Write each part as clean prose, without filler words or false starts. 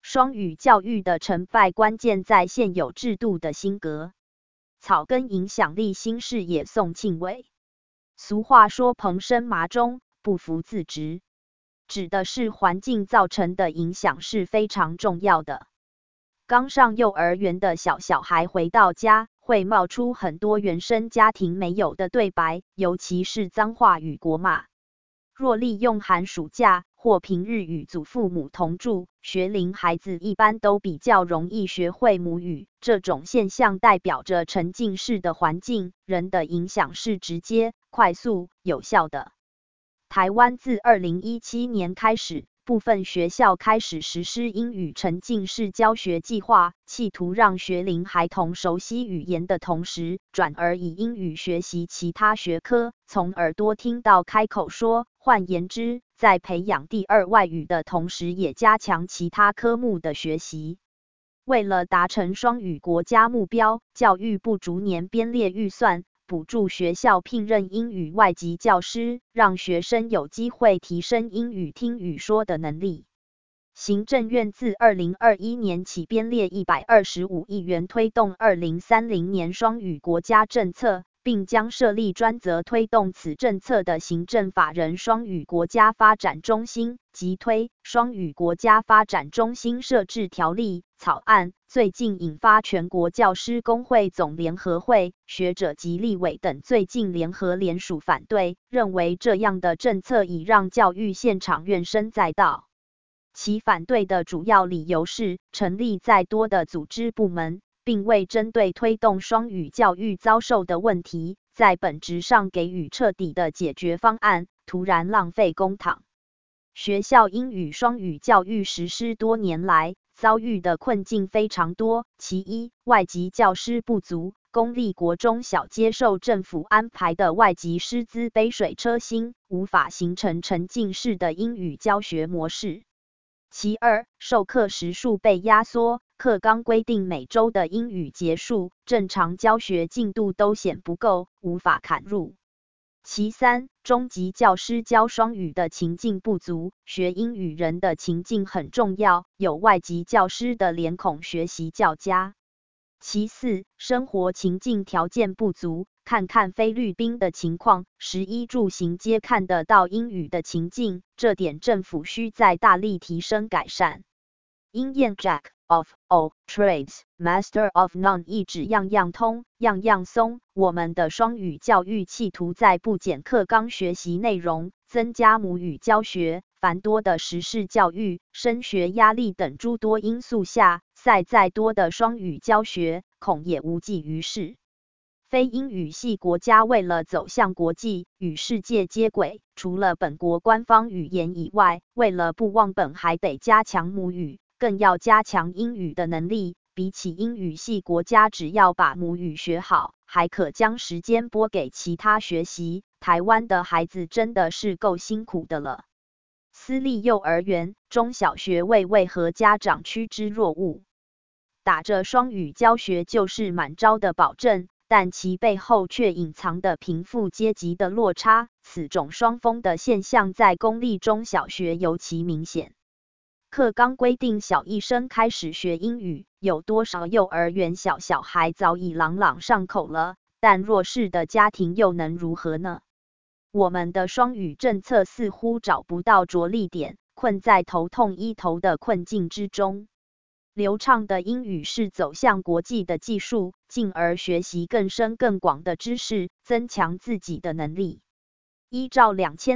双语教育的成败关键在现有制度的兴革。草根影响力新视野宋庆伟。俗话说蓬生麻中，不服自直，指的是环境造成的影响是非常重要的。刚上幼儿园的小孩回到家，会冒出很多原生家庭没有的对白，尤其是脏话与国骂。若利用寒暑假或平日与祖父母同住，学龄孩子一般都比较容易学会母语。这种现象代表着沉浸式的环境，人的影响是直接、快速、有效的。台湾自2017年开始，部分学校开始实施英语沉浸式教学计划，企图让学龄孩童熟悉语言的同时，转而以英语学习其他学科，从耳朵听到开口说。换言之，在培养第二外语的同时，也加强其他科目的学习。为了达成双语国家目标，教育部逐年编列预算，补助学校聘任英语外籍教师，让学生有机会提升英语听语说的能力。行政院自2021年起编列125亿元推动2030年双语国家政策，并将设立专责推动此政策的行政法人双语国家发展中心，即推双语国家发展中心设置条例草案，最近引发全国教师工会总联合会、学者及立委等最近联合联署反对，认为这样的政策已让教育现场怨声载道。其反对的主要理由是，成立再多的组织部门，并未针对推动双语教育遭受的问题，在本质上给予彻底的解决方案，突然浪费公帑。学校英语双语教育实施多年来，遭遇的困境非常多。其一，外籍教师不足，公立国中小接受政府安排的外籍师资杯水车薪，无法形成沉浸式的英语教学模式。其二，授课时数被压缩，课纲规定每周的英语节数，正常教学进度都显不够，无法砍入。其三，中级教师教双语的情境不足，学英语人的情境很重要，有外籍教师的脸孔学习较佳。其四，生活情境条件不足，看看菲律宾的情况，食衣住行皆看得到英语的情境，这点政府需再大力提升改善。应验 Jack of all trades, master of none 意指样样通，样样松。我们的双语教育企图在不减课纲学习内容，增加母语教学，繁多的时事教育、升学压力等诸多因素下，再多的双语教学，恐也无济于事。非英语系国家为了走向国际，与世界接轨，除了本国官方语言以外，为了不忘本还得加强母语，更要加强英语的能力。比起英语系国家只要把母语学好，还可将时间拨给其他学习，台湾的孩子真的是够辛苦的了。私立幼儿园、中小学为何家长趋之若鹜？打着双语教学就是满招的保证，但其背后却隐藏的贫富阶级的落差，此种双峰的现象在公立中小学尤其明显。课纲规定小一生开始学英语，有多少幼儿园小孩早已朗朗上口了，但弱势的家庭又能如何呢？我们的双语政策似乎找不到着力点，困在头痛医头的困境之中。流畅的英语是走向国际的技术，进而学习更深更广的知识，增强自己的能力。依照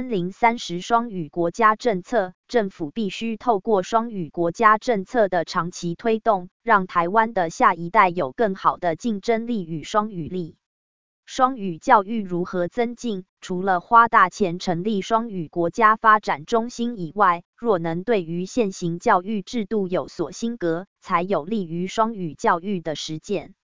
2030双语国家政策，政府必须透过双语国家政策的长期推动，让台湾的下一代有更好的竞争力与双语力。双语教育如何增进？除了花大钱成立双语国家发展中心以外，若能对于现行教育制度有所新革，才有利于双语教育的实践。